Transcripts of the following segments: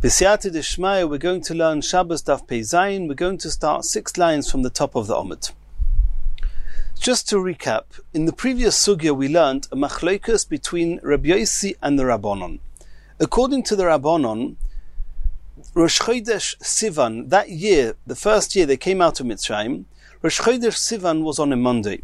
B'siyata d'shmaya, we're going to learn Shabbos Daf Pei Zayin. We're going to start 6 lines from the top of the Omid. Just to recap, in the previous sugya we learned a machlokas between Rabbi Yossi and the Rabbanon. According to the Rabbanon, Rosh Chodesh Sivan, that year, the first year they came out of Mitzrayim, Rosh Chodesh Sivan was on a Monday.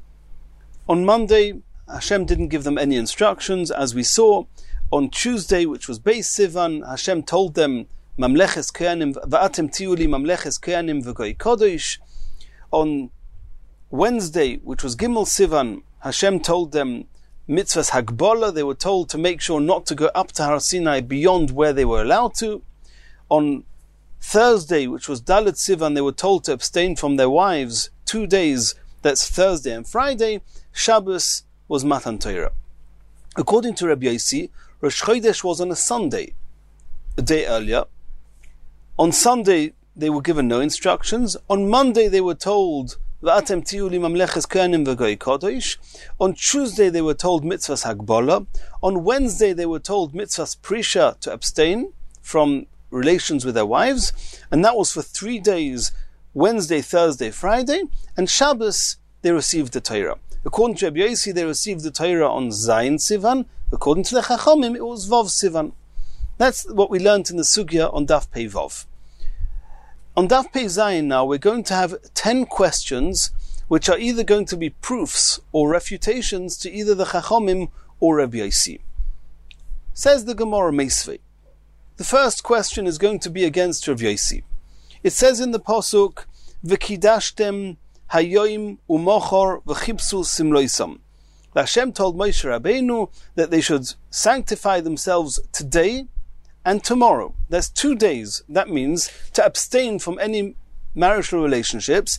On Monday, Hashem didn't give them any instructions, as we saw. On Tuesday, which was Beis Sivan, Hashem told them, Mamleches Koyanim, Va'atem Tiuli Mamleches Koyanim V'Goy Kodesh. On Wednesday, which was Gimel Sivan, Hashem told them, Mitzvahs Hagbola, they were told to make sure not to go up to Har Sinai beyond where they were allowed to. On Thursday, which was Dalet Sivan, they were told to abstain from their wives 2 days, that's Thursday and Friday. Shabbos was Matan Torah. According to Rabbi Yossi, Rosh Chodesh was on a Sunday, a day earlier. On Sunday, they were given no instructions. On Monday, they were told, V'atem tiuli mamleches kohanim v'goy kodesh. On Tuesday, they were told mitzvahs hagbola. On Wednesday, they were told mitzvahs prisha, to abstain from relations with their wives. And that was for 3 days, Wednesday, Thursday, Friday. And Shabbos, they received the Torah. According to Rabbi Yossi, they received the Torah on Zayin Sivan. According to the Chachamim, it was Vav Sivan. That's what we learned in the Sugya on Daf Pei Vav. On Daf Pei Zayin now, we're going to have 10 questions, which are either going to be proofs or refutations to either the Chachamim or Rabbi Yossi. Says the Gemara Meisvei. The first question is going to be against Rabbi Yossi. It says in the Pasuk, V'kidashtem hayoim umochor v'chipsu simloisam. Hashem told Moshe Rabbeinu that they should sanctify themselves today and tomorrow. That's 2 days. That means to abstain from any marital relations,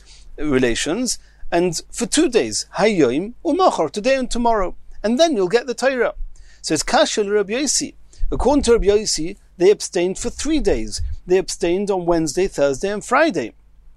and for 2 days, hayoim umochor, today and tomorrow, and then you'll get the Torah. So it's kashel Rabbi Yossi. According to Rabbi Yossi, they abstained for 3 days. They abstained on Wednesday, Thursday, and Friday.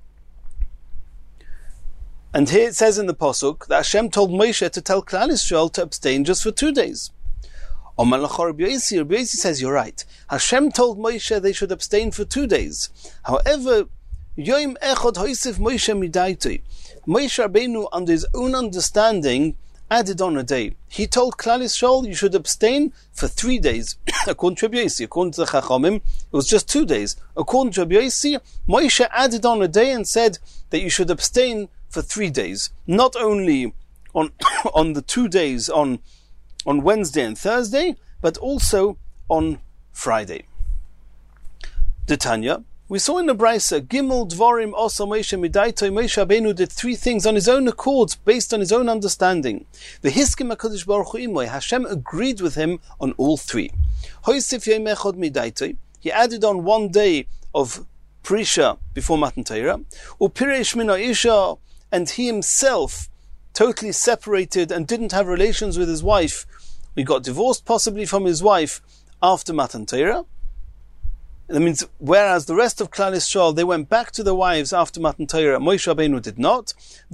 And here it says in the Pasuk that Hashem told Moshe to tell Klal Yisrael to abstain just for 2 days. Rabbi Yossi says, you're right. Hashem told Moshe they should abstain for 2 days. However, Yom Echad Hoisef Moshe Midaitoi. Moshe Rabbeinu, under his own understanding, added on a day. He told Klal Yisrael you should abstain for 3 days. According to Rabbi Yossi, according to the Chachamim, it was just 2 days. According to Rabbi Yossi, Moshe added on a day and said that you should abstain for 3 days. Not only on the 2 days on Wednesday and Thursday, but also on Friday. Tanya, we saw in the Brisa, Gimel Dvorim Osa Moshe Midaitoi. Moshe Rabbeinu did 3 things on his own accord, based on his own understanding. The Hiskim HaKadosh Baruch Hu Imoy, Hashem agreed with him on all 3. Hoisif Yom Echad Midaitoi, he added on 1 day of Prisha before Matan Torah. Upiresh Mina Isha, and he himself totally separated and didn't have relations with his wife. He got divorced possibly from his wife after Matan Torah. That means, whereas the rest of Klal Yisrael, they went back to their wives after Matan Torah, Moshe Rabbeinu did not.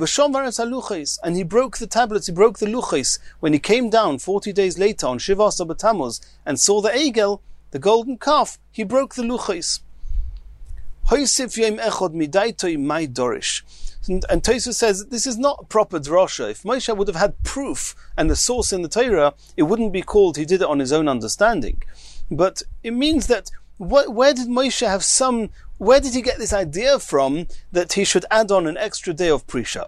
And he broke the tablets, he broke the luchos. When he came down 40 days later on Shiva Asar B'Tammuz and saw the egel, the golden calf, he broke the luchos. Hoisif Yom Echad Midaitoi Mai Dorish. And Tosfos says this is not a proper drasha. If Moshe would have had proof and the source in the Torah, it wouldn't be called he did it on his own understanding. But it means that where did Moshe have where did he get this idea from that he should add on an extra day of Prisha?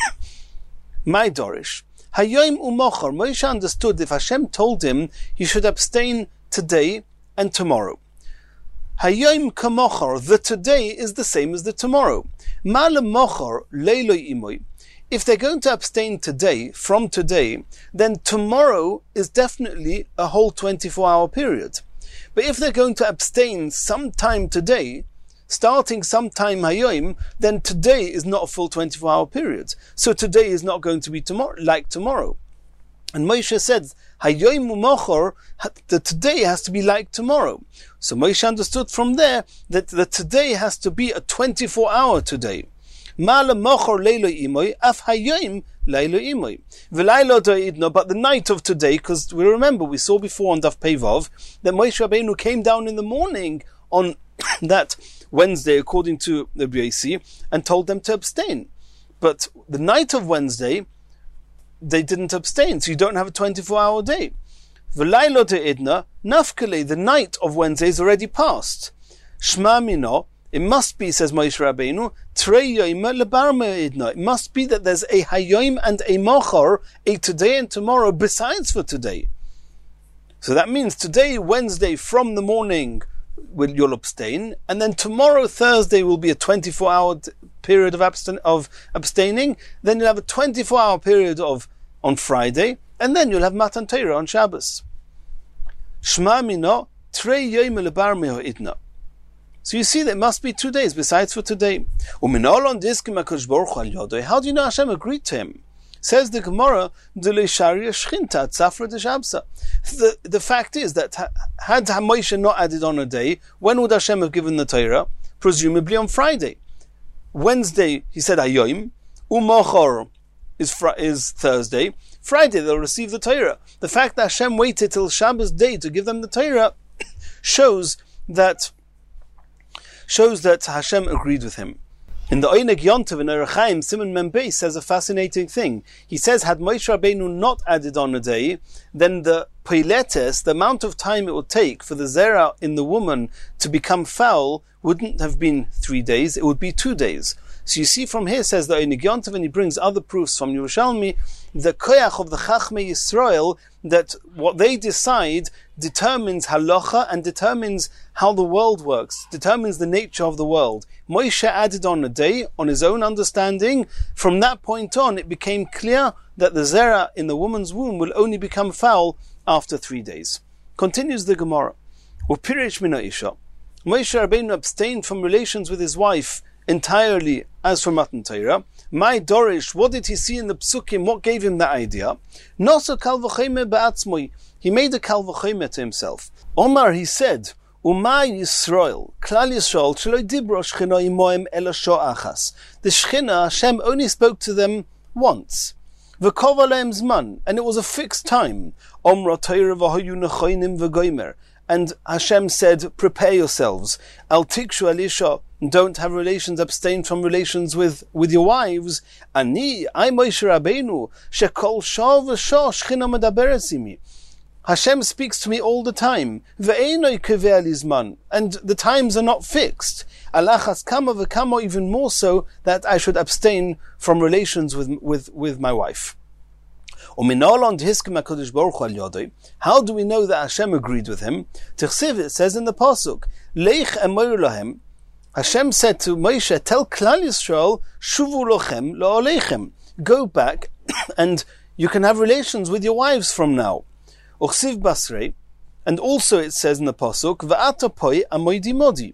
My Dorish. Hayoim umochor. Moshe understood if Hashem told him he should abstain today and tomorrow. Hayoim kamochor. The today is the same as the tomorrow. If they're going to abstain today, from today, then tomorrow is definitely a whole 24-hour period. But if they're going to abstain sometime today, starting sometime hayoim, then today is not a full 24-hour period. So today is not going to be like tomorrow. And Moshe said, hayoim u'mochor, the today has to be like tomorrow. So Moshe understood from there that the today has to be a 24-hour today. Ma'ala mochor leilo imoy, af hayoim leilo imoy. V'laylo do'idno, but the night of today, because we saw before on Daf Pei Vav, that Moshe Rabbeinu came down in the morning on that Wednesday, according to the BAC, and told them to abstain. But the night of Wednesday, they didn't abstain, so you don't have a 24-hour day. V'laylo te'idna, nafkele, the night of Wednesday is already passed. Shma mino, it must be, says Moshe Rabbeinu, trei yoyma lebar me'idna. It must be that there's a hayoim and a mochor, a today and tomorrow, besides for today. So that means today, Wednesday, from the morning, you'll abstain, and then tomorrow, Thursday, will be a 24-hour period of abstaining. Then you'll have a 24-hour period on Friday, and then you'll have Matan Torah on Shabbos. Shma mino trei yom lebar me'idna. So you see that it must be 2 days besides for today. How do you know Hashem agreed to him? Says the Gemara, the fact is that had Moshe not added on a day, when would Hashem have given the Torah? Presumably on Friday. Wednesday, he said Hayoim, Umochor is Thursday. Friday they'll receive the Torah. The fact that Hashem waited till Shabbos day to give them the Torah shows that Hashem agreed with him. In the Oineg Yontov in Orach Chaim, Simon Membei says a fascinating thing. He says, had Moshe Rabbeinu not added on a day, then the Piletes, the amount of time it would take for the Zera in the woman to become foul, wouldn't have been 3 days, it would be 2 days. So you see from here, says the Oineg Yontov, and he brings other proofs from Yerushalmi, the koyach of the Chachmei Yisrael, that what they decide determines halacha and determines how the world works, determines the nature of the world. Moshe added on a day, on his own understanding. From that point on, it became clear that the zera in the woman's womb will only become foul after 3 days. Continues the Gemara. Upirish mina isha. Moshe Rabbeinu abstained from relations with his wife entirely as for Matan Torah. My Dorish, what did he see in the Psukim? What gave him that idea? Nosa kal v'chayme be'atzmoi. He made a kal v'chayme to himself. Omar, he said, Uma Yisrael, Klal Yisrael, Sheloi Dibro Shechina Imoim Ela Sho Achas. The Shechina, Hashem only spoke to them once. V'kov aleim zman, and it was a fixed time. Omra Torah v'hoyu nechoinim v'goymer. And Hashem said, prepare yourselves. Al tikshu alisha, don't have relations, abstain from relations with your wives. Ani, I Moshe Rabbeinu, shekol shah v'shah Shechina medaberet imi. Hashem speaks to me all the time. Ve'enoi kevei lizman, and the times are not fixed. Alachas kama v'kama, even more so that I should abstain from relations with my wife. How do we know that Hashem agreed with him? Tichsiv, it says in the pasuk, Leich emor lahem. Hashem said to Moshe, tell Klal Yisrael, shuvu lochem la'olechem. Go back and you can have relations with your wives from now. Uchsiv basrei, and also it says in the pasuk, va'ata poi amoidi modi,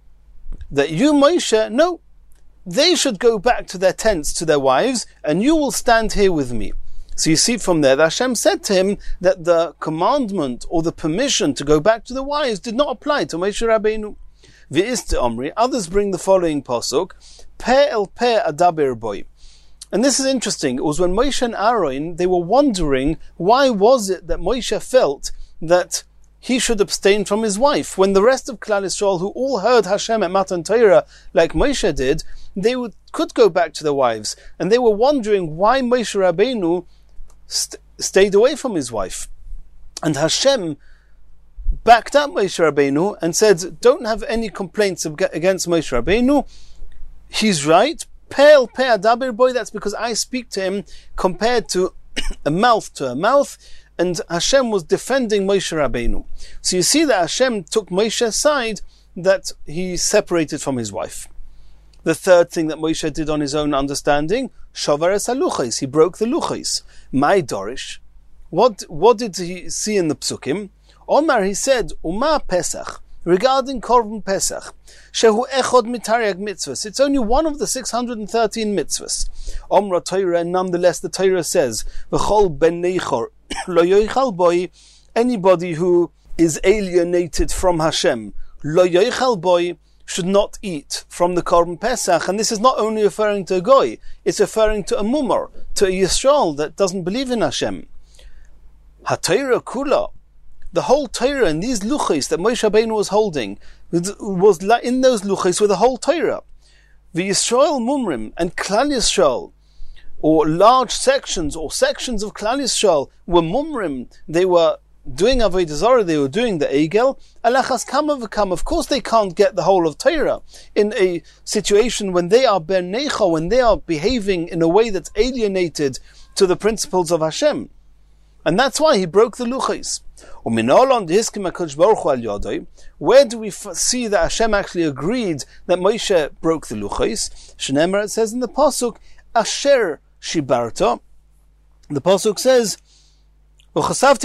that you, Moshe, no, they should go back to their tents, to their wives, and you will stand here with me. So you see from there that Hashem said to him that the commandment or the permission to go back to the wives did not apply to Moshe Rabbeinu. V'iste Omri, others bring the following pasuk, Peh el peh adaber boy. And this is interesting. It was when Moshe and Aaron, they were wondering why was it that Moshe felt that he should abstain from his wife, when the rest of Klal Yisrael, who all heard Hashem at Matan Torah like Moshe did, they could go back to their wives. And they were wondering why Moshe Rabbeinu stayed away from his wife. And Hashem backed up Moshe Rabbeinu and said, don't have any complaints against Moshe Rabbeinu. He's right. Peh adaber boy, that's because I speak to him compared to a mouth to a mouth, and Hashem was defending Moshe Rabbeinu. So you see that Hashem took Moshe's side, that he separated from his wife. The third thing that Moshe did on his own understanding, Shavar es haluchos, he broke the luchos. My Dorish, what did he see in the Psukim? Omar, he said, Uma Pesach, regarding Korban Pesach, Shehu Echod Mitariag Mitzvahs, it's only one of the 613 mitzvahs. Omra Torah, and nonetheless the Torah says, V'chol ben neichor, lo yoichal boy, anybody who is alienated from Hashem, lo yoichal boy, should not eat from the Korban Pesach. And this is not only referring to a goy, it's referring to a mumar, to a Yisrael that doesn't believe in Hashem. HaTorah kula, the whole Torah and these luchos that Moshe Rabbeinu was holding was in those luchos were the whole Torah. The Yisrael Mumrim and Klal Yisrael, or large sections or sections of Klal Yisrael, were Mumrim. They were doing Avodah Zarah, they were doing the Egel. Alachas kama v'kam. Of course they can't get the whole of Torah in a situation when they are Ben Necha, when they are behaving in a way that's alienated to the principles of Hashem. And that's why he broke the luchos. Where do we see that Hashem actually agreed that Moshe broke the luchos? Shneimar, it says in the pasuk, Asher shibarta. The pasuk says, he referred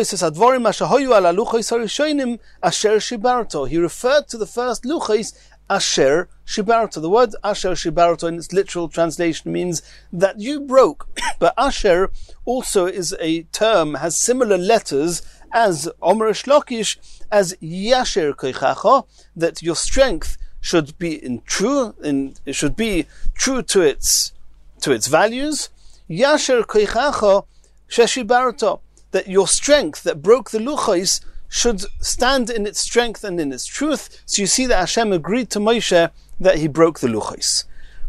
to the first luchos, Asher shibarta. The word Asher shibarta in its literal translation means that you broke. But Asher also is a term, has similar letters as Omer Shlokish, as Yasher Koichacha, that your strength should be true to its values. Yasher Koichacha Sheshibarta, that your strength that broke the luchos should stand in its strength and in its truth. So you see that Hashem agreed to Moshe that he broke the luchos.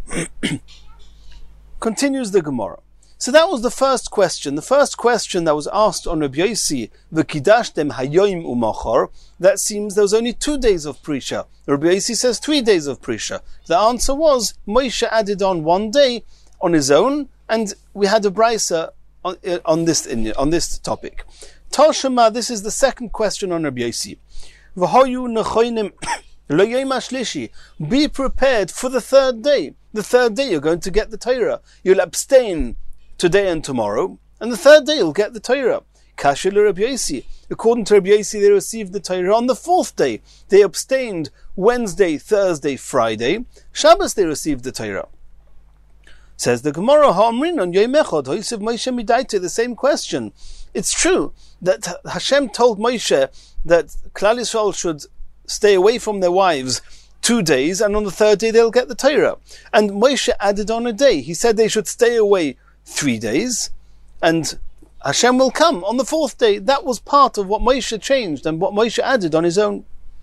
Continues the Gemara. So that was the first question. The first question that was asked on Rabbi Yossi, V'kidashtem hayoim umachar, that seems there was only 2 days of Prisha. Rabbi Yossi says 3 days of Prisha. The answer was, Moshe added on 1 day on his own, and we had a brisa on this topic. Tashema, this is the second question on Rabbi Yossi. V'hayu nechoinim loyim ashlishi, be prepared for the third day. The third day you're going to get the Torah. You'll abstain today and tomorrow, and the third day you'll get the Torah. Kashil Rabbi Yossi. According to Rabbi Yossi, they received the Torah on the fourth day. They abstained Wednesday, Thursday, Friday. Shabbos they received the Torah. Says the Gemara, Ha'amrin on Yom Echad, Hoysev Moshe Midaita, the same question. It's true that Hashem told Moshe that Klal Yisrael should stay away from their wives 2 days, and on the third day they'll get the Torah. And Moshe added on a day. He said they should stay away 3 days, and Hashem will come on the fourth day. That was part of what Moshe changed and what Moshe added on his own.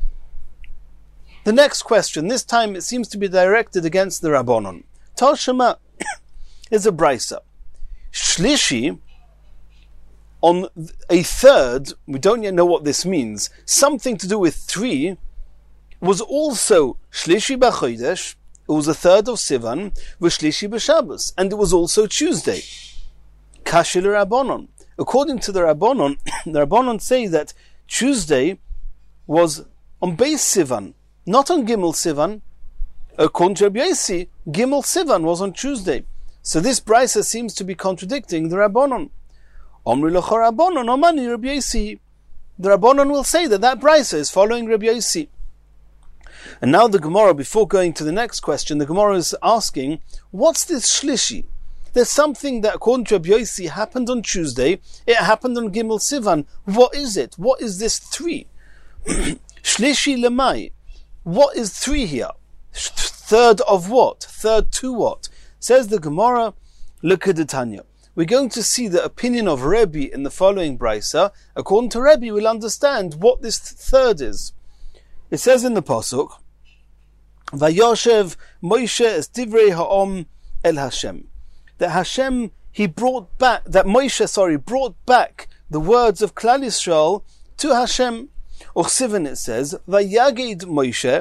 The next question, this time it seems to be directed against the Rabbanon. Tal Shema is a brisa. Shlishi, on a third, we don't yet know what this means, something to do with 3, was also Shlishi b'chodesh. It was the third of Sivan, v'shlishi b'Shabbos, and it was also Tuesday. Kashil Rabbanon. According to the Rabbanon, the Rabbanon say that Tuesday was on Beis Sivan, not on Gimel Sivan. According to Rabbi Yossi, Gimel Sivan was on Tuesday. So this brisa seems to be contradicting the Rabbanon. Omri l'chor Rabbanon, omani Rabbi Yossi. The Rabbanon will say that brisa is following Rabbi Yossi. And now the Gemara, before going to the next question, the Gemara is asking, what's this Shlishi? There's something that, according to Rabbi Yossi, happened on Tuesday. It happened on Gimel Sivan. What is it? What is this 3? Shlishi lemai. What is 3 here? Third of what? Third to what? Says the Gemara, Lekadetanya. We're going to see the opinion of Rebbe in the following brisa. According to Rebbe, we'll understand what this third is. It says in the pasuk, Vayoshev Moshe es divrei ha'om el Hashem. That Hashem, Moshe brought back the words of Klal Yisrael to Hashem. Uchsiven, it says, Vayagid Moshe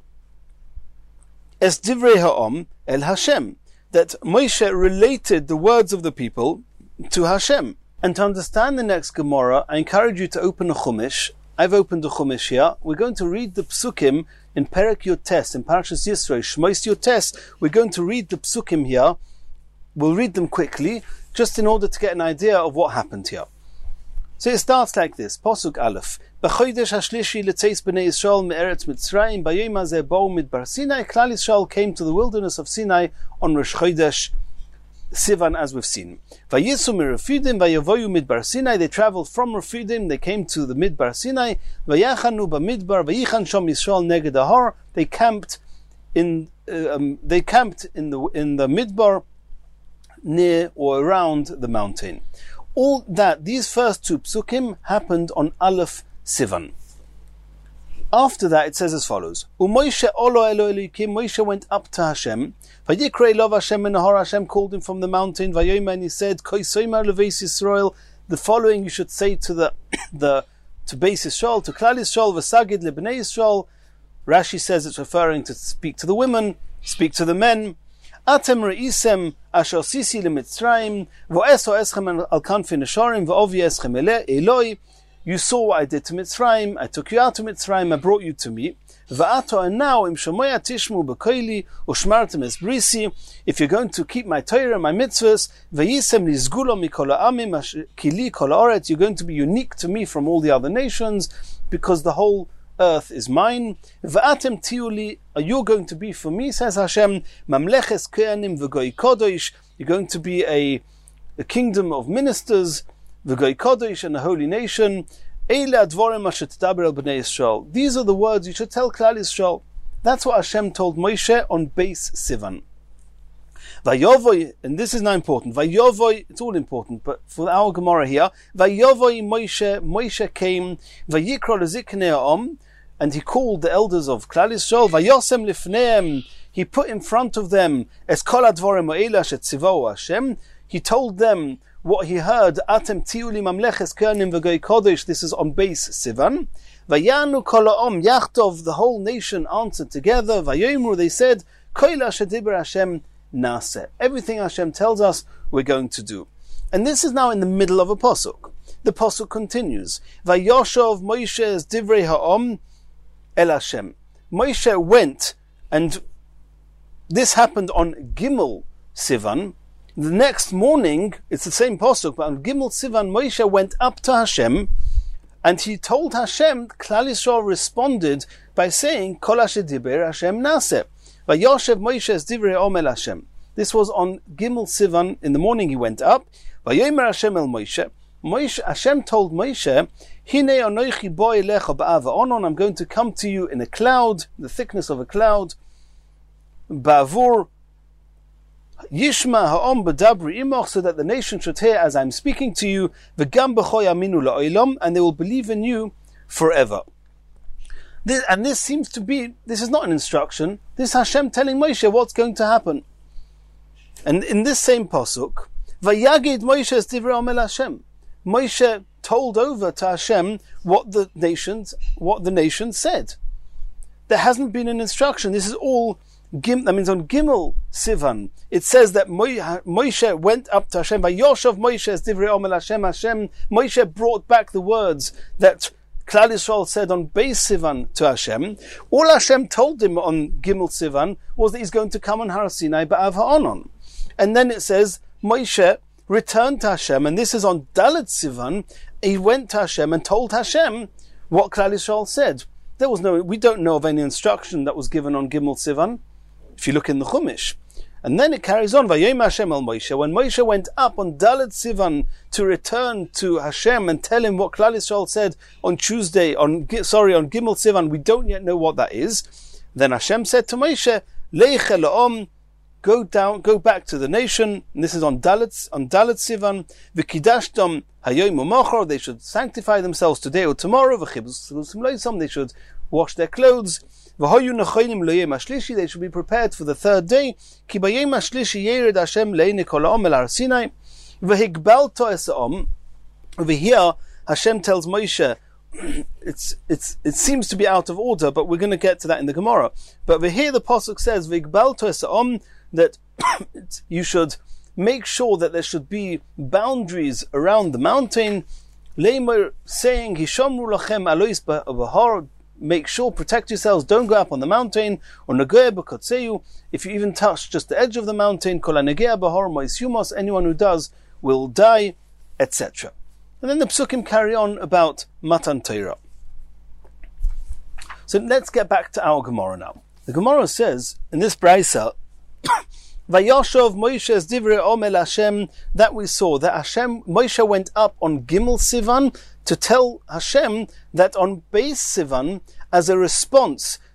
es divrei ha'om el Hashem. That Moshe related the words of the people to Hashem. And to understand the next Gemara, I encourage you to open a Chumash. I've opened a Chumash here. We're going to read the Psukim in Perek Yotes, in Parashas Yisro, Shmos Yotes. We're going to read the Psukim here. We'll read them quickly, just in order to get an idea of what happened here. So it starts like this. Pasuk Aleph. B'chodesh hashlishi l'tzeis b'nei Yisrael me'eretz Mitzrayim b'yom hazeh ba'u midbar Sinai. Klal Yisrael came to the wilderness of Sinai on Rosh Chodesh Sivan, as we've seen. Vayisu miRefidim vayavoyu midbar Sinai. They traveled from Refidim. They came to the Midbar Sinai. Vayachanu b'midbar vayichan shom Yisrael neged ahar. They camped in the Midbar, near or around the mountain. All that, these first two psukim happened on Aleph Sivan. After that, it says as follows: U'Moshe olo elo Elokim, Moshe went up to Hashem. Vayikra elov Hashem menahor, Hashem called him from the mountain. Vayomer, and he said, Koi soimer leveis Yisrael. The following you should say to to Beis Yisrael, to Klal Yisrael, v'sagid lebnei Yisrael. Rashi says it's referring to speak to the women, speak to the men. Atem re'isem asher sisi leMitzrayim, v'oeso eschem al kanfi nesharim, v'ovi eschem eloi. You saw what I did to Mitzrayim. I took you out to Mitzrayim. I brought you to me. Va'ato, and now im shomoya tishmu b'koili ushmartem es brisi. If you're going to keep my Torah, my mitzvahs, v'yisem nizgulo mikol ha'amim kili kol ha'oretz, you're going to be unique to me from all the other nations, because the whole earth is mine. Va'atem tiuli, you're going to be for me, says Hashem, mamleches kohanim v'goy kodosh. You're going to be a kingdom of ministers, v'goy kodosh, and a holy nation. These are the words you should tell Klal Yisrael. That's what Hashem told Moshe on Beis Sivan. Vayovoy, and this is now important. Vayovoy, it's all important, but for our Gemara here, Vayovoy Moshe came, Vayikra leziknei ha'am, and he called the elders of Klal Yisrael. Vayosem lifneim, he put in front of them es kol hadvorim ha'ela shetzivau Hashem. He told them what he heard. Atem tiuli mamleches kohanim v'goy kodesh. This is on Beis Sivan. Vayanu kol ha'am yachtov. The whole nation answered together. Vayomru, they said, kol asher diber Hashem naseh. Everything Hashem tells us, we're going to do. And this is now in the middle of a pasuk. The pasuk continues. Vayoshov Moshe's divrei ha'am el Hashem. Moshe went, and this happened on Gimel Sivan. The next morning, it's the same pasuk, but on Gimel Sivan, Moshe went up to Hashem, and he told Hashem. Klal Yisrael responded by saying, Kol asher diber Hashem naseh. Vayoshev Moshe's divrei ha'am el Hashem. This was on Gimel Sivan. In the morning he went up. Vayomer Hashem el Moshe. Hashem told Moshe, Hinei anochi bo elecha ba'ava onon. I'm going to come to you in a cloud, the thickness of a cloud. Ba'avur Yishma ha'om b'dabri imoch, so that the nation should hear as I'm speaking to you. V'gam b'cho yaminu la'olam, and they will believe in you forever. This seems to be, this is not an instruction. This is Hashem telling Moshe what's going to happen. And in this same pasuk, Vayagid Moshe's divrei ha'am el Hashem. Moshe told over to Hashem what the nation said. There hasn't been an instruction. This is all that means on Gimel Sivan, it says that Moshe went up to Hashem. Vayoshav Moshe's divrei ha'am el Hashem. Moshe brought back the words that Klal Yisrael said on Beis Sivan to Hashem. All Hashem told him on Gimel Sivan was that he's going to come on Har Sinai ba'av ha'onon. And then it says Moshe returned to Hashem, and this is on Dalet Sivan. He went to Hashem and told Hashem what Klal Yisrael said. We don't know of any instruction that was given on Gimel Sivan, if you look in the Chumash. And then it carries on, Vayomer Hashem el Moshe. When Moshe went up on Dalet Sivan to return to Hashem and tell him what Klal Yisrael said on Gimel Sivan, we don't yet know what that is. Then Hashem said to Moshe, Leich el ha'am, go back to the nation. And this is on Dalet Sivan. V'kidashtam hayom u'machar, they should sanctify themselves today or tomorrow. V'chibus loisam, they should wash their clothes. They should be prepared for the third day. Over here, Hashem tells Moshe, it seems to be out of order, but we're going to get to that in the Gemara. But over here, the pasuk says that you should make sure that there should be boundaries around the mountain. Leimer saying, Hishamru lachem alois b'har. Make sure, protect yourselves, don't go up on the mountain, or Nagea b'kotzeyu, if you even touch just the edge of the mountain, Kol Nagea b'har mo'isyumos, anyone who does will die, etc. And then the psukim carry on about Matan Torah. So let's get back to our Gemara now. The Gemara says, in this Braisa, Vayashov Moshe's divrei ha'am el Hashem, that we saw, that Moshe went up on Gimel Sivan to tell Hashem that on Beis Sivan, as a response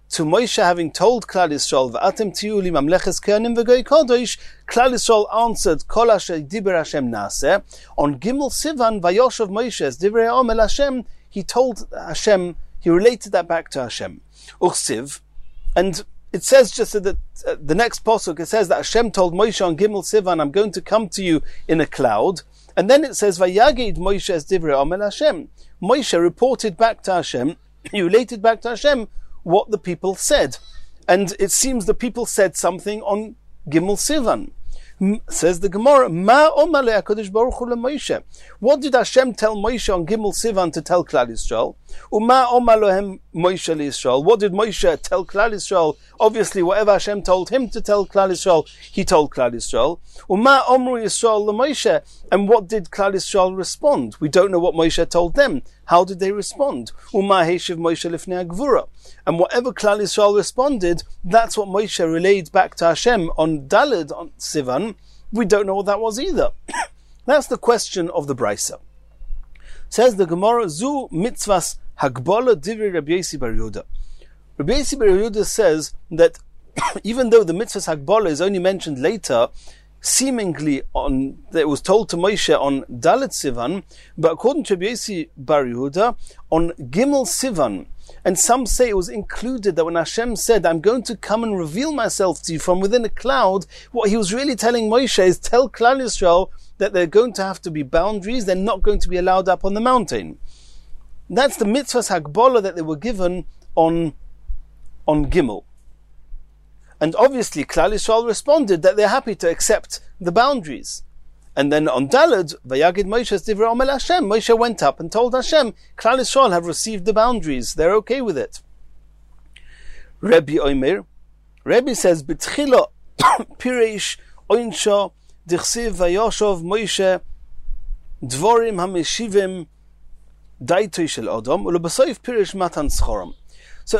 to Moshe having told Klal Yisrael, V'atem tiyu li mamleches kehanim v'goy kodesh, Klal Yisrael answered, Kol asher diber Hashem naseh. On Gimel Sivan, Vayoshav Moshe es divrei ha'om el Hashem, he told Hashem, he related that back to Hashem. Uchsiv, and it says just that the next pasuk, it says that Hashem told Moshe on Gimel Sivan, I'm going to come to you in a cloud. And then it says, Vayagid Moshe es divrei ha'om el Hashem. Moshe reported back to Hashem, he related back to Hashem what the people said. And it seems the people said something on Gimel Sivan. Says the Gemara, Ma omale HaKadosh Baruch Hu leMoshe. What did Hashem tell Moshe on Gimel Sivan to tell Klal Yisrael? Uma omalohem Moshe LiYisrael. What did Moshe tell Klal Yisrael? Obviously, whatever Hashem told him to tell Klal Yisrael, he told Klal Yisrael. Uma omru Yisrael leMoshe. And what did Klal Yisrael respond? We don't know what Moshe told them. How did they respond? Uma heishiv Moshe lifnei HaGvura. And whatever Klal Yisrael responded, that's what Moshe relayed back to Hashem on Daled, on Sivan. We don't know what that was either. That's the question of the Brisa. Says the Gemara, Zu mitzvahs Hagbola divrei Rabbi Yosi bar Yehuda. Rabbi Yosi bar Yehuda says that even though the mitzvahs Hagbola is only mentioned later, seemingly that it was told to Moshe on Dalet Sivan, but according to Rabbi Yosi bar Yehuda, on Gimel Sivan, and some say it was included that when Hashem said, I'm going to come and reveal myself to you from within a cloud, what he was really telling Moshe is, tell Klal Yisrael that they're going to have to be boundaries, they're not going to be allowed up on the mountain. That's the mitzvahs Hagbola that they were given on Gimel. And obviously Klal Yisrael responded that they're happy to accept the boundaries. And then on Daled, Vayagid Moshe es divrei ha'om el Hashem, Moshe went up and told Hashem, Klal Yisrael have received the boundaries, they're okay with it. Rebbe Omer, Rebbe says, B'tchila pireish oinsha dichsiv vayoshav Moshe dvorim hameshivim daitoi shel Adam ulebasoif pireish matan schoram. So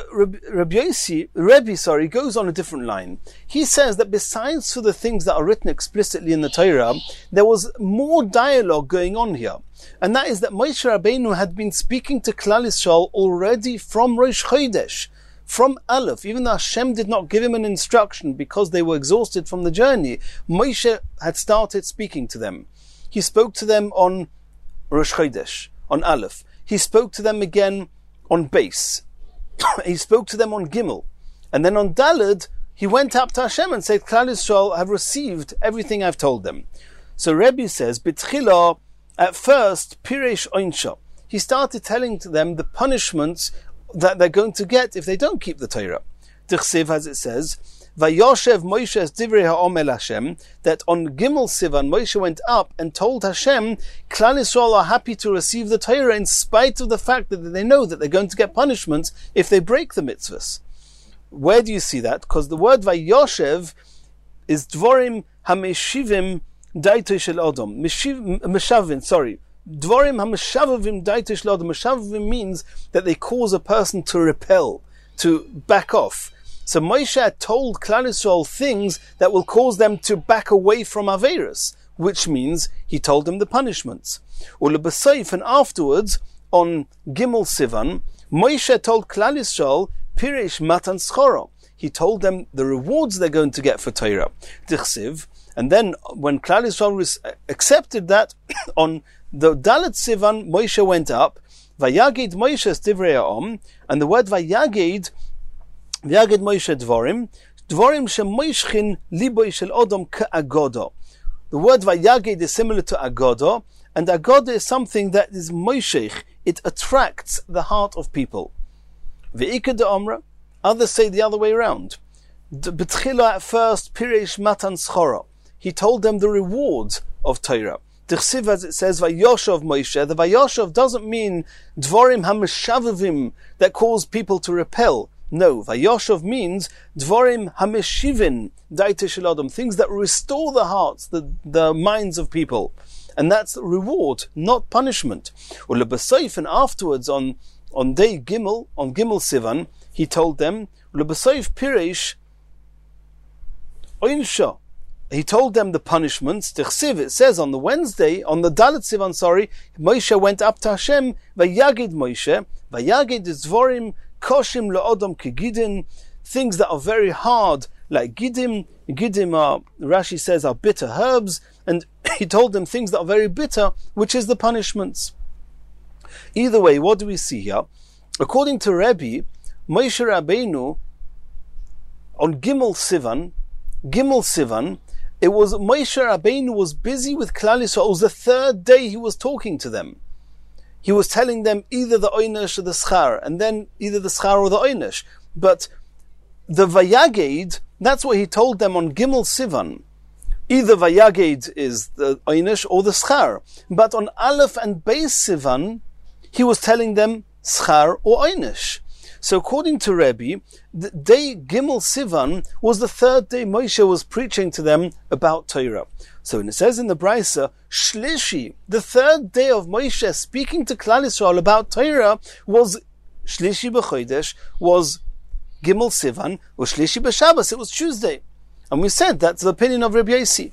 Rebbe goes on a different line. He says that besides for the things that are written explicitly in the Torah, there was more dialogue going on here. And that is that Moshe Rabbeinu had been speaking to Klal Yisrael already from Rosh Chodesh, from Aleph. Even though Hashem did not give him an instruction because they were exhausted from the journey, Moshe had started speaking to them. He spoke to them on Rosh Chodesh, on Aleph. He spoke to them again on Beis. He spoke to them on Gimel. And then on Daled, he went up to Hashem and said, Klal Yisrael have received everything I've told them. So Rebbe says, B'tchila, at first, Piresh Oinsha. He started telling to them the punishments that they're going to get if they don't keep the Torah. Tichsiv, as it says, Vayoshev Moshe es divrei ha'om el Hashem, that on Gimel Sivan, Moshe went up and told Hashem, Klal Yisrael are happy to receive the Torah in spite of the fact that they know that they're going to get punishments if they break the mitzvahs. Where do you see that? Because the word Vayoshev is Dvorim hameshivim daitoi shel Adam. Meshavim, sorry. Dvorim hameshavim daitoi shel Adam. Meshavim means that they cause a person to repel, to back off. So Moshe had told Klal Yisrael things that will cause them to back away from Aveirus, which means he told them the punishments. Ulebasayif, and afterwards, on Gimel Sivan, Moshe told Klal Yisrael, Piresh Matan Schoro. He told them the rewards they're going to get for Torah. Dichsiv, and then when Klal Yisrael accepted that, on the Dalet Sivan, Moshe went up, Vayagid Moshe es divrei ha'om, and the word Vayagid Moshe Dvorim shemoishchin liboy shel Adam ka'agoda. The word Vayagid is similar to agoda, and agoda is something that is moishech. It attracts the heart of people. Ve'ikad Amra, others say the other way around. B'tchila, at first, Piresh Matan Schora. He told them the rewards of Torah. Tichsiv, as it says, Vayoshav Moshe. The Vayoshav doesn't mean Dvorim hameshavivim that cause people to repel. No, Vayoshav means Dvorim hameshivin daitoi shel Adam, things that restore the hearts, the minds of people. And that's reward, not punishment. Ulebasayif, and afterwards on day Gimel, on Gimel Sivan, he told them, Ulebasayif Piresh Oinsha. He told them the punishments. Tichsiv, it says on the Wednesday, on the Dalet Sivan, Moshe went up to Hashem, Vayagid Moshe. Vayagid is Dvorim Koshim le'odom kegidin, things that are very hard, like gidim. Gidim are, Rashi says, are bitter herbs, and he told them things that are very bitter, which is the punishments. Either way, what do we see here? According to Rebbe, Moshe Rabbeinu, on Gimel Sivan, it was Moshe Rabbeinu was busy with Klal Yisrael. It was the third day he was talking to them. He was telling them either the Oynesh or the Schar, and then either the Schar or the Oynesh. But the Vayaged, that's what he told them on Gimel Sivan. Either Vayaged is the Oynesh or the Schar. But on Aleph and Beis Sivan, he was telling them Schar or Oynesh. So according to Rebbe, the day Gimel Sivan was the third day Moshe was preaching to them about Torah. So when it says in the Brisa, Shlishi, the third day of Moshe speaking to Klal Yisrael about Torah was Shlishi b'Chodesh, was Gimel Sivan, was Shlishi b'Shabbos, it was Tuesday. And we said that's the opinion of Rabbi Yossi.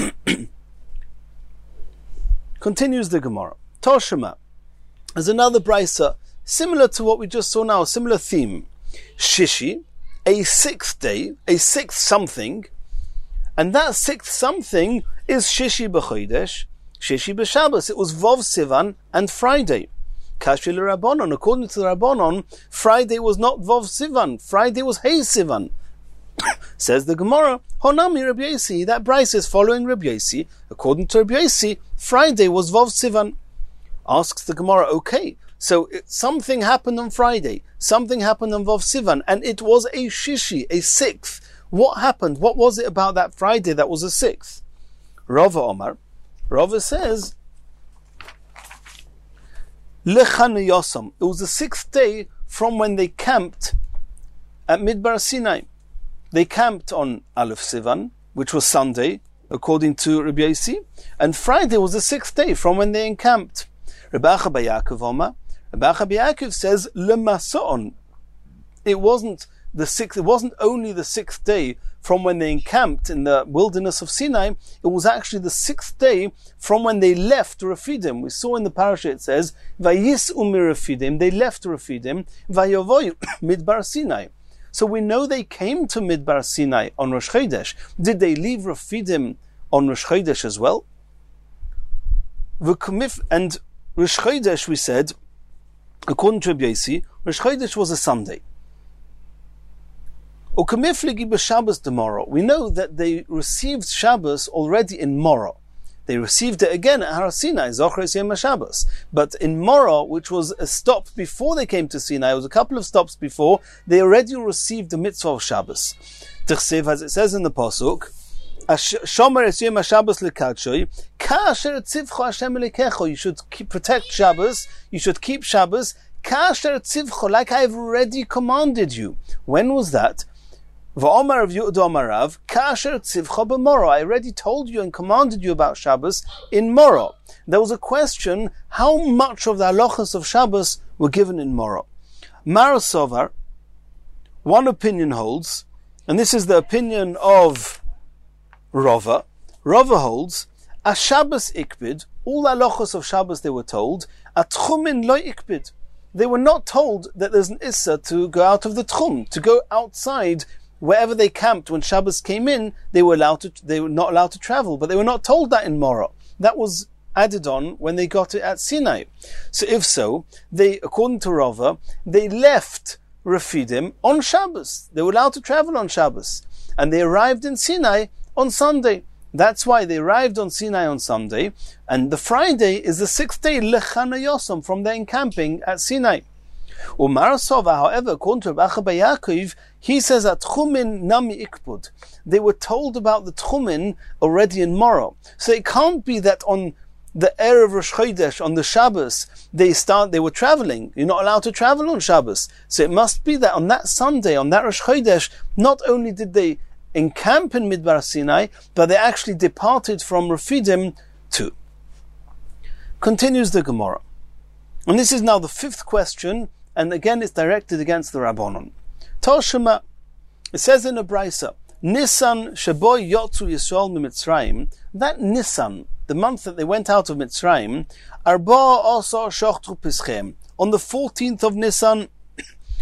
Continues the Gemara. Toshima. There's another Brisa, similar to what we just saw now, a similar theme. Shishi, a sixth day, a sixth something, and that sixth something is Shishi b'Chodesh, Shishi b'Shabbos. It was Vov Sivan and Friday. Kashi l'Rabbanon, according to the Rabbanon, Friday was not Vov Sivan, Friday was Hey Sivan. Says the Gemara, Honami Rabbi Yossi, that Bryce is following Rabbi Yossi. According to Rabbi Yossi, Friday was Vov Sivan. Asks the Gemara, okay, so something happened on Friday, something happened on Vov Sivan, and it was a Shishi, a sixth. What happened? What was it about that Friday that was a sixth? Rava Omar, Rava says, Lechan Yosam. It was the sixth day from when they camped at Midbar Sinai. They camped on Aleph Sivan, which was Sunday, according to Rabbi Yossi, and Friday was the sixth day from when they encamped. Rabbi Acha bar Yaakov Omar, Rabbi Acha bar Yaakov says, Lemason. It wasn't the sixth. It wasn't only the sixth day from when they encamped in the wilderness of Sinai. It was actually the sixth day from when they left Refidim. We saw in the parasha it says, Vayis Refidim. They left Refidim. Vayovoyu Midbar Sinai. So we know they came to Midbar Sinai on Rosh Chodesh. Did they leave Refidim on Rosh Chodesh as well? And Rosh Chodesh, we said, according to Rabbi Yossi, Rosh Chodesh was a Sunday. We know that they received Shabbos already in Morah. They received it again at Har Sinai, Zochres Yom HaShabbos. But in Morah, which was a stop before they came to Sinai, it was a couple of stops before, they already received the mitzvah of Shabbos. Tichsev, as it says in the Pasuk, Shomer es Yom HaShabbos lekadshoi, ka'asher tzivcho Hashem elekecho. You should protect Shabbos, you should keep Shabbos, ka'asher tzivcho, like I have already commanded you. When was that? V'omar of Yehuda Amarav, ka'asher tzivcho b'Morah. I already told you and commanded you about Shabbos in Morah. There was a question, how much of the halachas of Shabbos were given in Morah? Marasovar, one opinion holds, and this is the opinion of Rava. Rava holds, a Shabbos ikbid, all the halachos of Shabbos they were told, a tchumin lo ikbid. They were not told that there's an issa to go out of the tchum, to go outside wherever they camped when Shabbos came in. They were not allowed to travel, but they were not told that in Morah. That was added on when they got it at Sinai. So if so, they, according to Rava, they left Refidim on Shabbos. They were allowed to travel on Shabbos, and they arrived in Sinai on Sunday. That's why they arrived on Sinai on Sunday, and the Friday is the sixth day, Lechan Yosam, from their encamping at Sinai. Umarasova, however, according to Rabbi Acha bar Yaakov, he says that Tchumin nami ikpud. They were told about the Tchumin already in Morah. So it can't be that on the Erev Rosh Chodesh, on the Shabbos, they were traveling. You're not allowed to travel on Shabbos. So it must be that on that Sunday, on that Rosh Chodesh, not only did they encamp in Midbar Sinai, but they actually departed from Refidim too. Continues the Gemara. And this is now the fifth question, and again it's directed against the Rabbanon. Toshima, it says in a Brisa, Nisan shebo yotzu Yisrael miMitzrayim, that Nisan, the month that they went out of Mitzrayim, Arba also shochtru pischem, on the 14th of Nisan,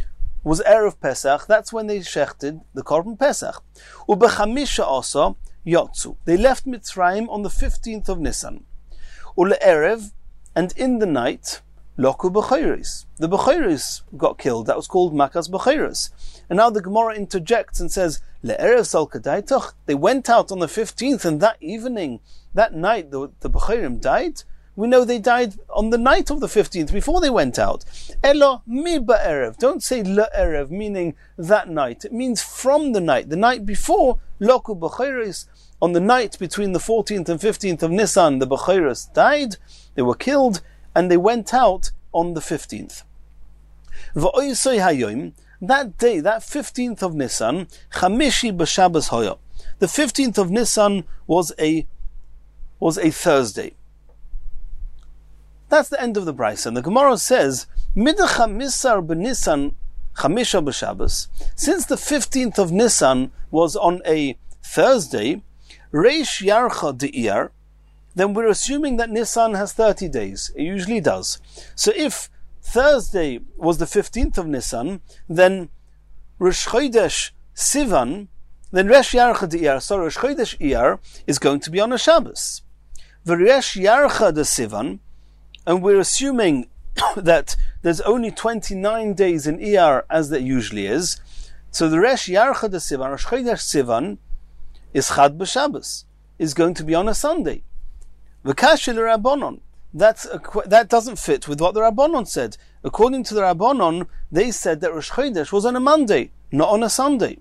was Erev Pesach. That's when they shechted the Korban Pesach. Ubechamisha also Yotzu. They left Mitzrayim on the 15th of Nisan. Erev, and in the night, Loku B'chayris. The B'chayris got killed. That was called Makas B'chayris. And now the Gemara interjects and says, Le'erev Sol Kadaitach. They went out on the 15th, and that evening, that night, the B'chayrim died. We know they died on the night of the 15th, before they went out. Elo mi ba'erev. Don't say le'erev, meaning that night. It means from the night before, Loku B'chayris. On the night between the 14th and 15th of Nisan, the B'chayris died, they were killed, and they went out on the 15th. V'oisoi hayoim, that day, that 15th of Nisan, Chamishi b'Shabbos hoya. The 15th of Nisan was a Thursday. That's the end of the Brisa. And the Gemara says, Midacha misar b'Nisan Chamisha b'Shabbos. Since the 15th of Nisan was on a Thursday, Reish Yarcha de'iyar, then we're assuming that Nisan has 30 days. It usually does. So if Thursday was the 15th of Nisan, then Rosh Chodesh Sivan, then Reish Yarcha de'iyar, so Rosh Chodesh Iyar is going to be on a Shabbos. V'Reish Yarcha de Sivan, and we're assuming that there's only 29 days in Iyar as there usually is. So the Resh Yarcha de Sivan, Rosh Chodesh Sivan, is Chad b'Shabbos, is going to be on a Sunday. V'kashil Rabbanon. That doesn't fit with what the Rabbanon said. According to the Rabbanon, they said that Rosh Chodesh was on a Monday, not on a Sunday.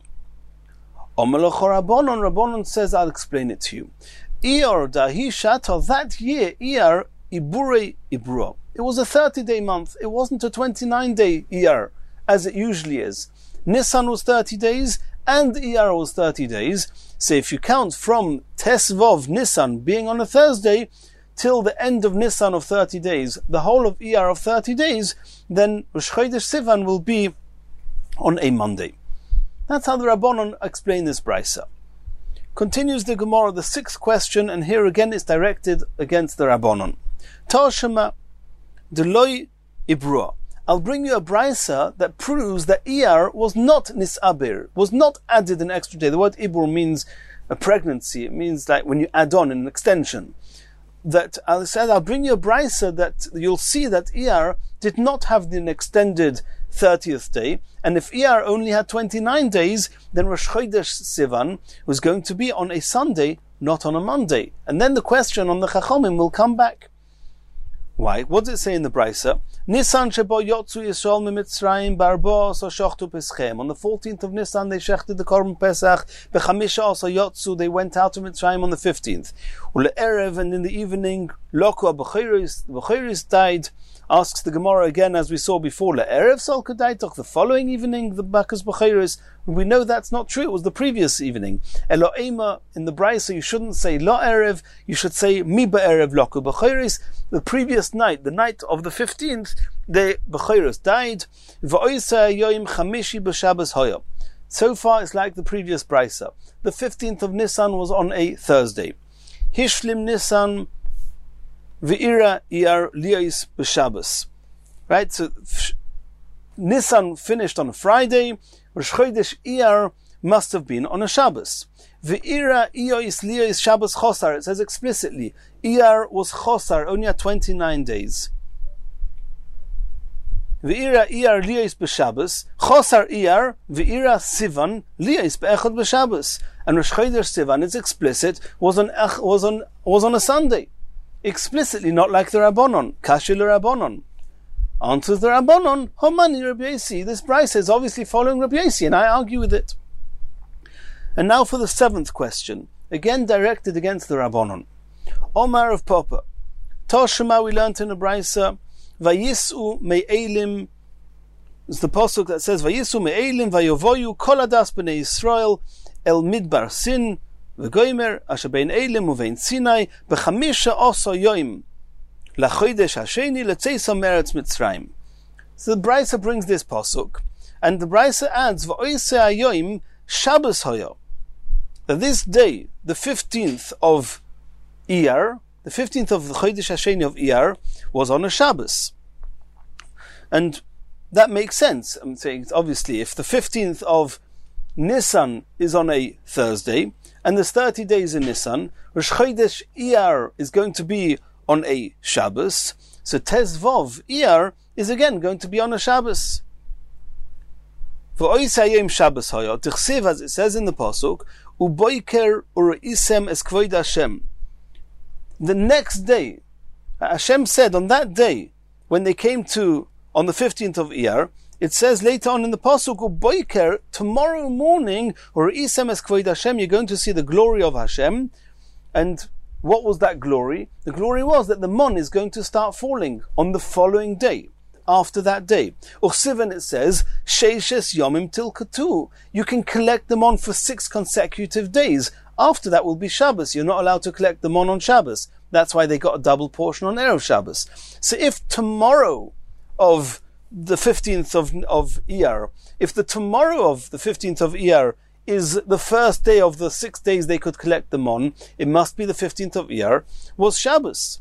Rabbanon says, I'll explain it to you. Iyar dahi shata, that year, Iyar, Ibure Ibro. It was a 30-day month. It wasn't a 29-day Iyar, as it usually is. Nisan was 30 days, and Iyar was 30 days. So if you count from Tesvov Nisan being on a Thursday till the end of Nisan of 30 days, the whole of Iyar of 30 days, then Rosh Chodesh Sivan will be on a Monday. That's how the Rabbanon explain this Brisa. Continues the Gemara, the 6th question, and here again it's directed against the Rabbanon. Tashema Deloy Ibrua. I'll bring you a brisa that proves that Iyar was not nisabir, was not added an extra day. The word Ibur means a pregnancy. It means like when you add on an extension. That I'll bring you a brisa that you'll see that Iyar did not have an extended 30th day, and if Iyar only had 29 days, then Rosh Chodesh Sivan was going to be on a Sunday, not on a Monday. And then the question on the Chachomim will come back. Why? What does it say in the Brisa? Nisan shebo yotzu Yisrael miMitzrayim barbo so shochtu peschem. On the 14th of Nisan they shechted the Korban Pesach. Bechamisha also yotzu, they went out of Mitzrayim on the 15th. Ule'erev, and in the evening, Loku B'chayris died. Asks the Gemara again, as we saw before, Le'erev Sol Kadaitach, the following evening, the Makas B'chayris. We know that's not true. It was the previous evening. Elo'ema, in the Brisa, you shouldn't say Lo'erev, you should say Mi Ba'erev Loku B'chayris. The previous night, the night of the 15th, the B'chayris died. V'oisa yoim chamishi b'Shabbos hoya. So far, it's like the previous Brisa. The 15th of Nisan was on a Thursday. Hishlim Nisan V'ira Iyar Liyos b'Shabbos. Right, so Nisan finished on a Friday. Rosh Chodesh Iyar must have been on a Shabbos. V'ira Iyos Liyos Shabbos Chosar. It says explicitly, Iyar was Chosar, only at 29 days. V'ira Iyar Liyos b'Shabbos. Chosar Iyar V'ira Sivan Liyos b'Echad b'Shabbos. And Rosh Chodesh Sivan, it's explicit, was on a Sunday. Explicitly, not like the Rabbanon. Kashil Rabbanon. Answers the Rabbanon, Homani Rabbi Yossi. This Brisa is obviously following Rabbi Yossi, and I argue with it. And now for the 7th question, again directed against the Rabbanon. Omar of Papa. Toshima, we learnt in the Brisa, Vayisu me'elim, is the pasuk that says, Vayisu me'elim vayovoyu kol adas b'nei Yisrael el midbar sin, v'goymer asher bein elim uvein Sinai b'chamisha oso yoim lachodesh hasheni letzeisa meretz Mitzrayim. So the Brisa brings this pasuk, and the Brisa adds v'oise hayoim Shabbos hoyo. That this day, the 15th of Iyar, the 15th of the Chodesh Hasheni of Iyar, was on a Shabbos. And that makes sense. I'm saying, obviously, if the 15th of Nisan is on a Thursday, and there's 30 days in Nisan, Rosh Chodesh Iyar is going to be on a Shabbos, so Tezvov Iyar is again going to be on a Shabbos. V'oisayim Shabbos hoya, tichsiv, as it says in the Pasuk, uboiker ureisem es kvoid Hashem. The next day, Hashem said on that day, when they came to, on the 15th of Iyar, it says later on in the Pasuk, uboiker, tomorrow morning, ureisem es kvoid Hashem, you're going to see the glory of Hashem. And what was that glory? The glory was that the mon is going to start falling on the following day, after that day. Uchsiven, it says, sheishes yomim tilkatu. You can collect the mon for 6 consecutive days. After that will be Shabbos. You're not allowed to collect the mon on Shabbos. That's why they got a double portion on Erev Shabbos. So if tomorrow of the 15th of Iyar, if the tomorrow of the 15th of Iyar is the first day of the 6 days they could collect them on, it must be the 15th of Iyar, was Shabbos.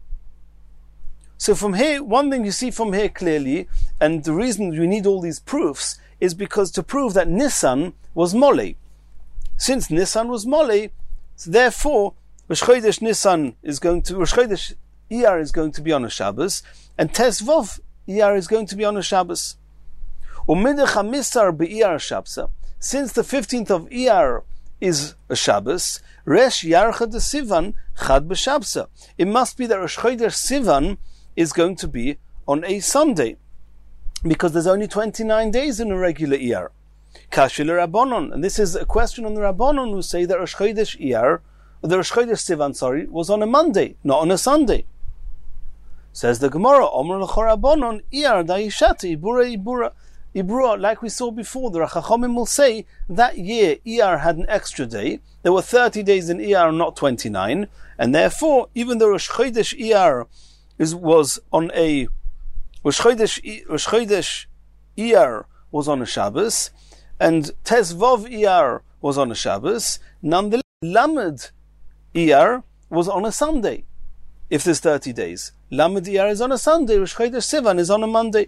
So from here, one thing you see from here clearly, and the reason you need all these proofs, is because to prove that Nisan was Mole. Since Nisan was Mole, so therefore, Rosh Chodesh Nisan is going to, Rosh Chodesh Iyar is going to be on a Shabbos, and Tesvov Iyar is going to be on a Shabbos. Umidach HaMisar be'Iyar Shabsa. Since the 15th of Iyar is a Shabbos, Resh Yarcha de Sivan Chad b'Shabsa. It must be that Rosh Chodesh Sivan is going to be on a Sunday, because there's only 29 days in a regular Iyar. Kashil Rabbanon, and this is a question on the Rabbanon who say that Rosh Chodesh Iyar, the Rosh Chodesh Sivan, was on a Monday, not on a Sunday. Says the Gemara, Omer l'chor Rabbanon Iyar da'ishata ibura. Ibrua, like we saw before, the Rachachomim will say that year Iyar had an extra day. There were 30 days in Iyar, not 29, and therefore, even though Rosh Chodesh Iyar was on a Rosh Chodesh Iyar was on a Shabbos, and Tezvov Iyar was on a Shabbos, nonetheless, Lamed Iyar was on a Sunday. If there's 30 days, Lamed Iyar is on a Sunday. Rosh Chodesh Sivan is on a Monday.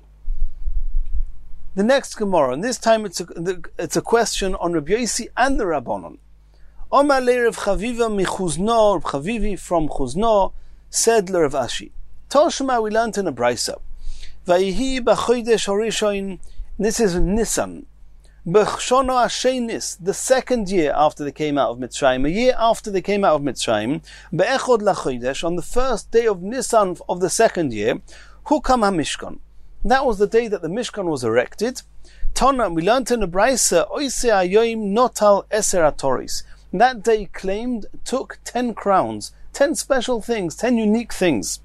The next Gemara, and this time it's a question on Rabbi Yossi and the Rabbanon. Omar le Rav Chaviva mi Chuzno, Rav Chavivi from Chuzno, said le Rav Ashi. Toshma, we learned in a Brisa. Vayihi b'chodesh horishoin, this is Nisan. B'chshono Hashenis, the second year after they came out of Mitzrayim, a year after they came out of Mitzrayim, be'echod lachodesh, on the first day of Nisan of the second year, hukam ha-mishkan. That was the day that the Mishkan was erected. Tana, we learned in the Brisa, Oise ayoim notal eser atoris. That day took 10 crowns, 10 special things, 10 unique things.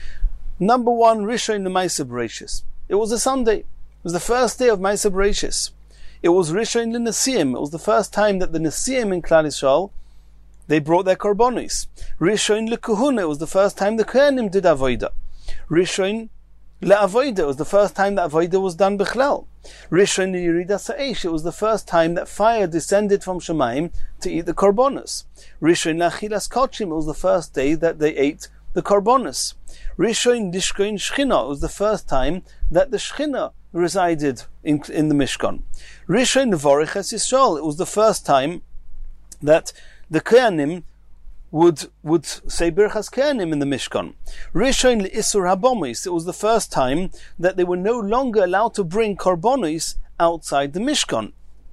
Number 1, Rishon l'Maaseh Bereishis. It was a Sunday. It was the first day of Maaseh Bereishis. It was Rishon l'Nesiim. It was the first time that the Nesiim in Klal Yisrael, they brought their korbanos. Rishon l'Kehuna. It was the first time the Kohanim did Avodah. Rishon Le'avoida, it was the first time that Avoida was done Bichlal. Rishon Yeridas Ha'esh, it was the first time that fire descended from Shemaim to eat the korbanos. Rishon Lachilas Kochim, it was the first day that they ate the korbanos. Rishon Lishkoin Shechina, it was the first time that the Shechina resided in the Mishkan. Rishon Nevorich Es Yisrael, it was the first time that the Kohanim would say Birchas Kohanim in the Mishkan. Rishon L'Isur Habomis, it was the first time that they were no longer allowed to bring korbanos outside the Mishkan.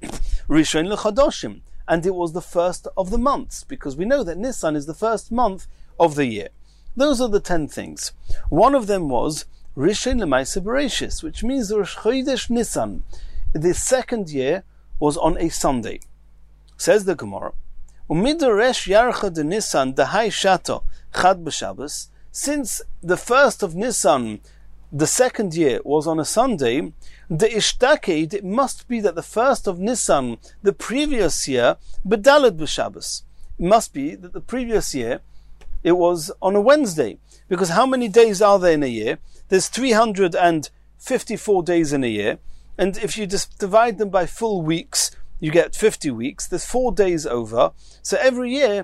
Rishon L'Chadoshim, and it was the first of the months, because we know that Nisan is the first month of the year. Those are the 10 things. One of them was Rishon L'Maaseh Bereishis, which means the Rosh Chodesh Nisan, the second year, was on a Sunday. Says the Gemara, Umidoresh Yarcha de Nisan Dahai Shato Chad b'Shabbos. Since the first of Nisan, the second year, was on a Sunday, the Ishtaked, it must be that the first of Nisan, the previous year, Bedaled b'Shabbos. It must be that the previous year it was on a Wednesday. Because how many days are there in a year? There's 354 days in a year. And if you just divide them by full weeks, you get 50 weeks. There's 4 days over. So every year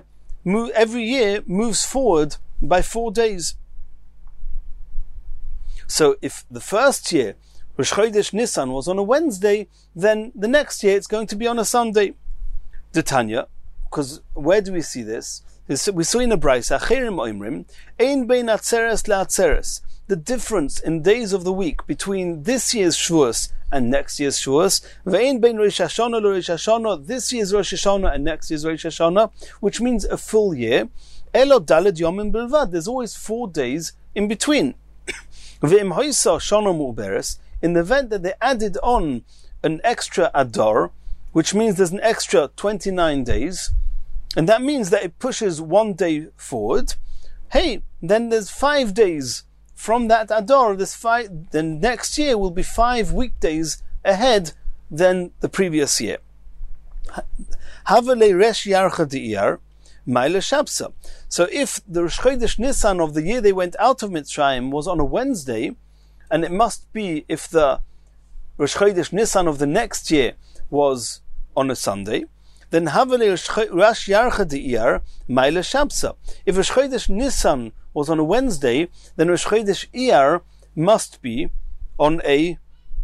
moves forward by 4 days. So if the first year, Rosh Chodesh Nisan was on a Wednesday, then the next year it's going to be on a Sunday. The Tanya, because where do we see this? We saw in the Brisa, Acherim Oimrim, Ein bein Atzeres le'Atzeres. The difference in days of the week between this year's Shavuos and next year's Shavuos, Ve'ein bein Rosh Hashanah le'Rosh Hashanah, this year's Rosh Hashanah and next year's Rosh Hashanah, which means a full year. Elo Daled Yomim Bilvad. There's always 4 days in between. Ve'im Hoisa Shana Mu'beres. In the event that they added on an extra Adar, which means there's an extra 29 days, and that means that it pushes 1 day forward, hey, then there's 5 days from that Adar. The next year will be 5 weekdays ahead than the previous year. Havale Resh Yarcha Di'iyar, Maila Shabsa. So if the Rosh Chodesh Nisan of the year they went out of Mitzrayim was on a Wednesday, and it must be if the Rosh Chodesh Nisan of the next year was on a Sunday, then Havale Rosh Yarcha Di'iyar Maila Shabsa. If Rosh Chodesh Nisan was on a Wednesday, then Rosh Chodesh Iyar must be on a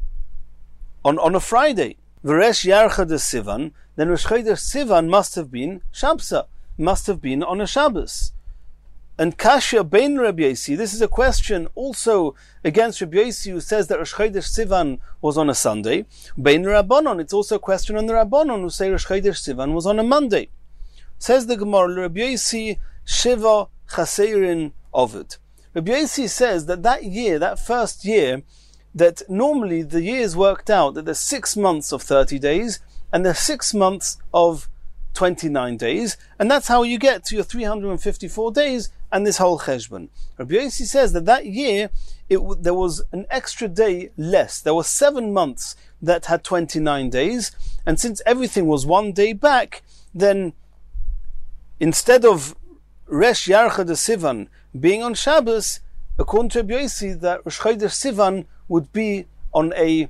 Friday. V'Resh Yarcha de Sivan, then Rosh Chodesh Sivan must have been Shabsa, must have been on a Shabbos. And Kasha Bein Rabbi Yosi, this is a question also against Rabbi Yosi, who says that Rosh Chodesh Sivan was on a Sunday. Bein Rabbanon, it's also a question on the Rabbanon, who say Rosh Chodesh Sivan was on a Monday. Says the Gemara, Rabbi Yosi Shiva Chaserin Ovid. Rabbi Yosi says that year, that first year, that normally the years worked out that there's 6 months of 30 days, and there's 6 months of 29 days, and that's how you get to your 354 days and this whole cheshbon. Rabbi Yosi says that year there was an extra day less. There were 7 months that had 29 days, and since everything was 1 day back, then instead of Resh Yarcha de Sivan being on Shabbos, according to Rabbi Yosi, that Rosh Chodesh Sivan would be on a...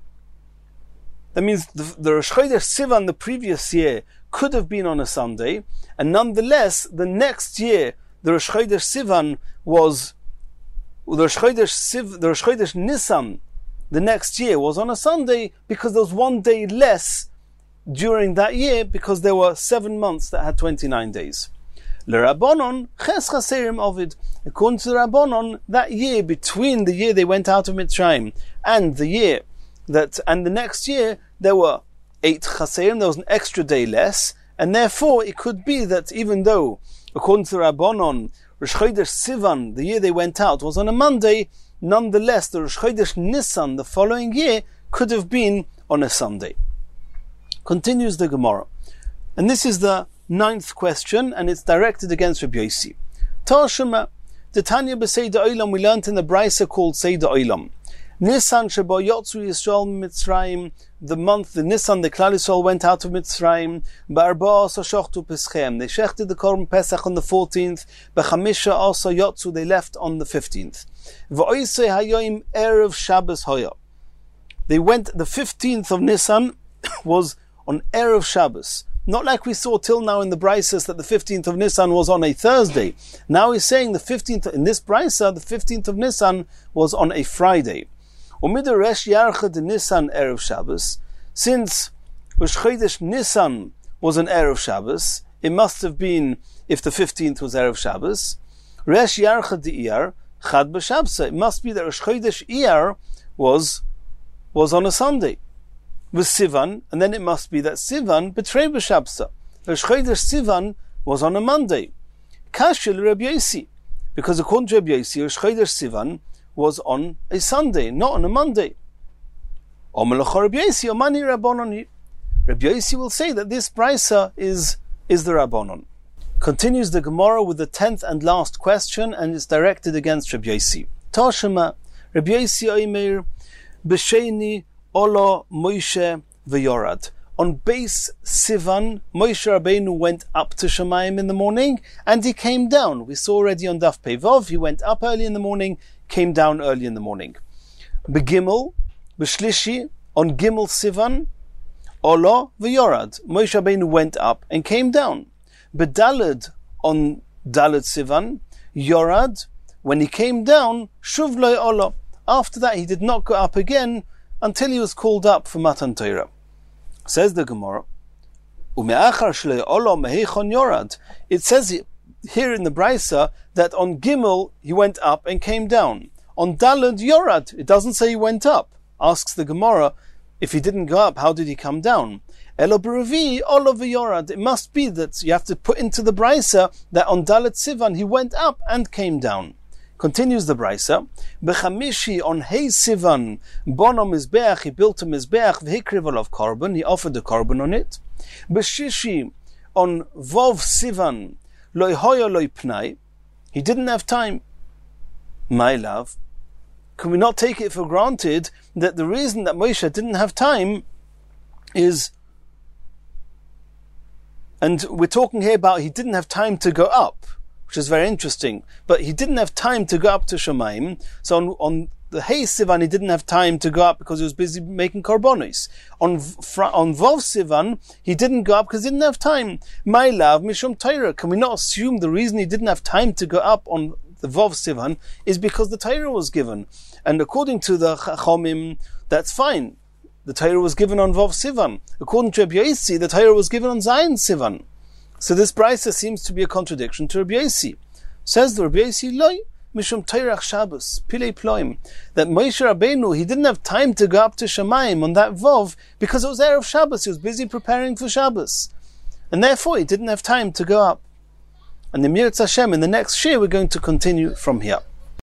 That means the Rosh Chodesh Sivan the previous year could have been on a Sunday, and nonetheless, the next year, the Rosh Chodesh Sivan was, the Rosh Chodesh Nisan, the next year was on a Sunday, because there was 1 day less during that year, because there were 7 months that had 29 days. L'Rabbanon, Ches Chaserim Ovid. According to the Rabbanon, that year between the year they went out of Mitzrayim and the next year, there were 8 chaserim, there was an extra day less, and therefore it could be that even though, according to the Rabbanon, Rosh Chodesh Sivan, the year they went out, was on a Monday, nonetheless the Rosh Chodesh Nisan, the following year, could have been on a Sunday. Continues the Gemara. And this is the 9th question, and it's directed against Rabbi Yosi. Tashema, the Tanya b'Seida Olam, we learnt in the Brisa called Seida Olam. Nisan sheba yotzu Yisrael Mitzrayim, the month, the Nisan, the Klal Yisrael went out of Mitzrayim. Ba'arba'a asa shochtu Peschem, they shechted the Korban Pesach on the 14th. B'chamisha asa yotzu, they left on the 15th. V'oisei hayoim erev Shabbos hoya. They went, the 15th of Nisan was on erev Shabbos. Not like we saw till now in the Brises that the 15th of Nisan was on a Thursday. Now he's saying the 15th, in this Brisa, the 15th of Nisan was on a Friday. Umida Resh Yarcha de Nisan Erev Shabbos, since Rosh Chodesh Nisan was an Erev Shabbos, it must have been if the 15th was Erev Shabbos. Resh Yarcha de Iyar Chad B'Shabsa, it must be that Rosh Chodesh Iyar was on a Sunday with Sivan, and then it must be that Sivan betrayed B'Shabsa. Rosh Chodesh Sivan was on a Monday. Kashil Rabbi Yosi, because according to Rabbi Yosi, Rosh Chodesh Sivan was on a Sunday, not on a Monday. Rabbi Yosi will say that this Brisa is the Rabbanon. Continues the Gemara with the 10th and last question, and it's directed against Rabbi Yosi. Tashema, Rabbi Yosi Omer, B'Sheni Ola Moshe V'Yorad. On base Sivan, Moshe Rabbeinu went up to Shemayim in the morning, and he came down. We saw already on Daf Pei Vav, he went up early in the morning, came down early in the morning. Begimel, B'Shlishi, on Gimel Sivan, Ola V'Yorad. Moshe Rabbeinu went up and came down. Bedalad, on Dalad Sivan, Yorad, when he came down, Shuv Lo Ola. After that he did not go up again until he was called up for Matan Torah. Says the Gemara, it says here in the Brisa that on Gimel he went up and came down. On Daled Yorad, it doesn't say he went up. Asks the Gemara, if he didn't go up, how did he come down? Elo B'Revi, Olav Yorad. It must be that you have to put into the Brisa that on Dalet Sivan he went up and came down. Continues the Brisa, B'Chamishi on Hey Sivan, Bono Mizbeach, he built a Mizbeach, V'Hikriv olav Korban, he offered a Korban on it. B'Shishi on Vov Sivan, Loi Hoya Loi Pnai, he didn't have time. My love, can we not take it for granted that the reason that Moshe didn't have time is, and we're talking here about he didn't have time to go up, which is very interesting, but he didn't have time to go up to Shemaim, so on the Hey Sivan he didn't have time to go up because he was busy making korbanos. On Vov Sivan he didn't go up because he didn't have time. My love, Mishum Torah, can we not assume the reason he didn't have time to go up on the Vov Sivan is because the Torah was given? And according to the Chachomim, that's fine. The Torah was given on Vov Sivan. According to Rabbi Yossi, the Torah was given on Zayin Sivan. So this Brisa seems to be a contradiction to Rabbi Yossi. Says the Rabbi Yossi, Loi, Mishum Torah Shabbos, Pilei Ploim, that Moshe Rabbeinu, he didn't have time to go up to Shemaim on that Vov because it was Erev Shabbos. He was busy preparing for Shabbos. And therefore he didn't have time to go up. And the Mirz Hashem, in the next shir, we're going to continue from here.